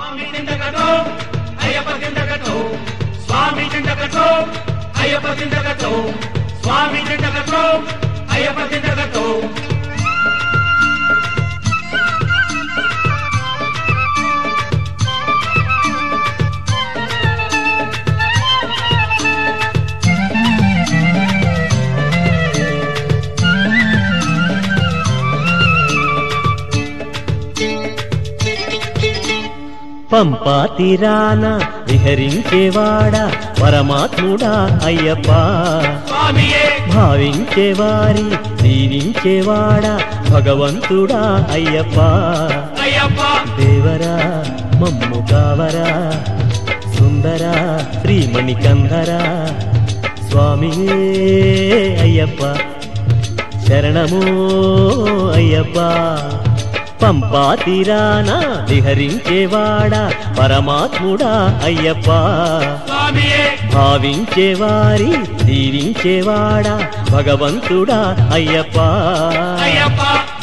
స్వామి దిండగతో అయ్యప్ప దిండగతో స్వామి దిండగతో అయ్యప్ప దిండగతో స్వామి దిండగతో అయ్యప్ప దిండగతో పంపా తీరాన విహరించేవాడా పరమాత్ముడా అయ్యప్ప స్వామియే భావించేవారి దీవించేవాడా భగవంతుడా అయ్యప్ప అయ్యప్ప దేవరా మమ్ము కావరా సుందరా శ్రీమణికంధరా స్వామియే అయ్యప్ప శరణమో అయ్యప్ప పంపా తీరాన విహరించేవాడా పరమాత్ముడా అయ్యప్ప స్వామియే భావించేవారి దీవించేవాడా భగవంతుడా అయ్యప్ప అయ్యప్ప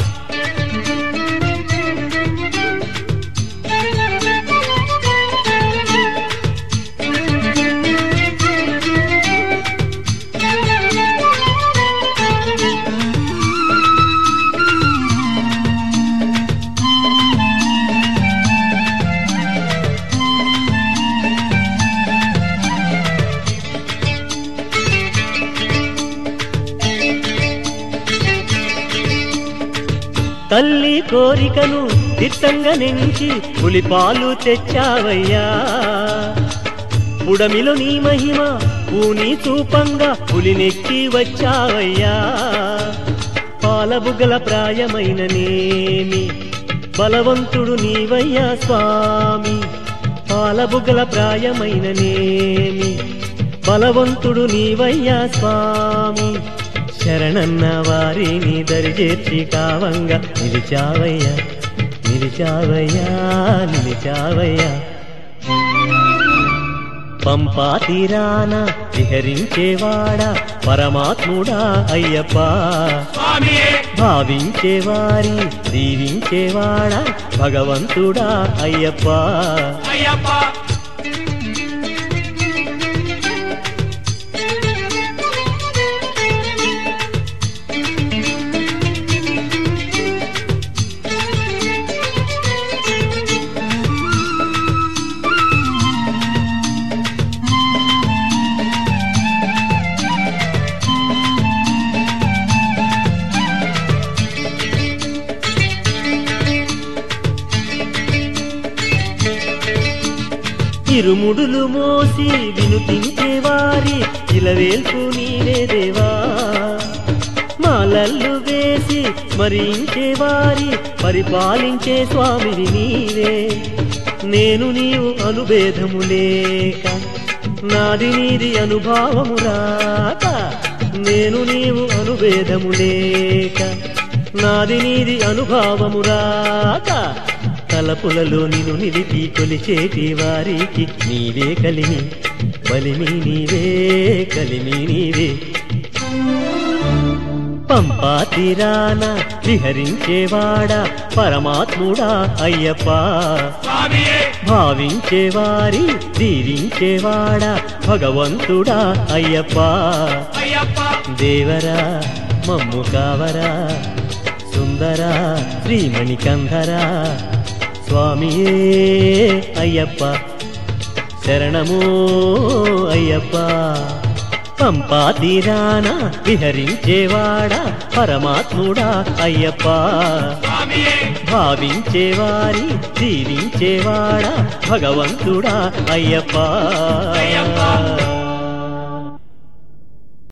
తల్లి కోరికను దిట్టంగా నెంచి పులిపాలు తెచ్చావయ్యా పుడమిలో నీ మహిమ పూని చూపంగా పులినెక్కి వచ్చావయ్యా పాలబుగ్గల ప్రాయమైన నేమి బలవంతుడు నీవయ్యా స్వామి పాలబుగ్గల ప్రాయమైన నేమి బలవంతుడు నీవయ్యా స్వామి శరణన్న వారిని దరిచేర్చి కావంగా నిలిచావయ్యా నిలిచావయ్యా నిలిచావయ్యా పంపా తీరాన విహరించేవాడా పరమాత్ముడా అయ్యప్ప స్వామియే భావించేవారి దీవించేవాడా భగవంతుడా అయ్యప్ప అయ్యప్ప ఇరుముడులు మోసి వినుతించేవారి ఇలవేల్పు నీవే దేవా మాలల్లు వేసి స్మరించేవారి పరిపాలించే స్వామిని నీవే నేను నీవు అనుభేదము లేక నాది నీది అనుభావము రాక నేను నీవు అనుభేదము లేక నాది నీది అనుభావము రాక తలపులలో నిన్ను నిలిపి కొలిచేటి వారికి నీవే కలిమి బలిమి నీవే కలిమి నీవే పంపా తీరాన విహరించేవాడా పరమాత్ముడా అయ్యప్ప స్వామియే భావించేవారి దీవించేవాడా భగవంతుడా అయ్యప్ప అయ్యప్ప దేవరా మమ్ము కావరా సుందరా శ్రీమణికంధరా స్వామియే అయ్యప్ప శరణమో అయ్యప్ప పంపా తీరాన విహరించేవాడా పరమాత్ముడా అయ్యప్ప స్వామియే భావించేవారి దీవించేవాడా భగవంతుడా అయ్యప్ప అయ్యప్ప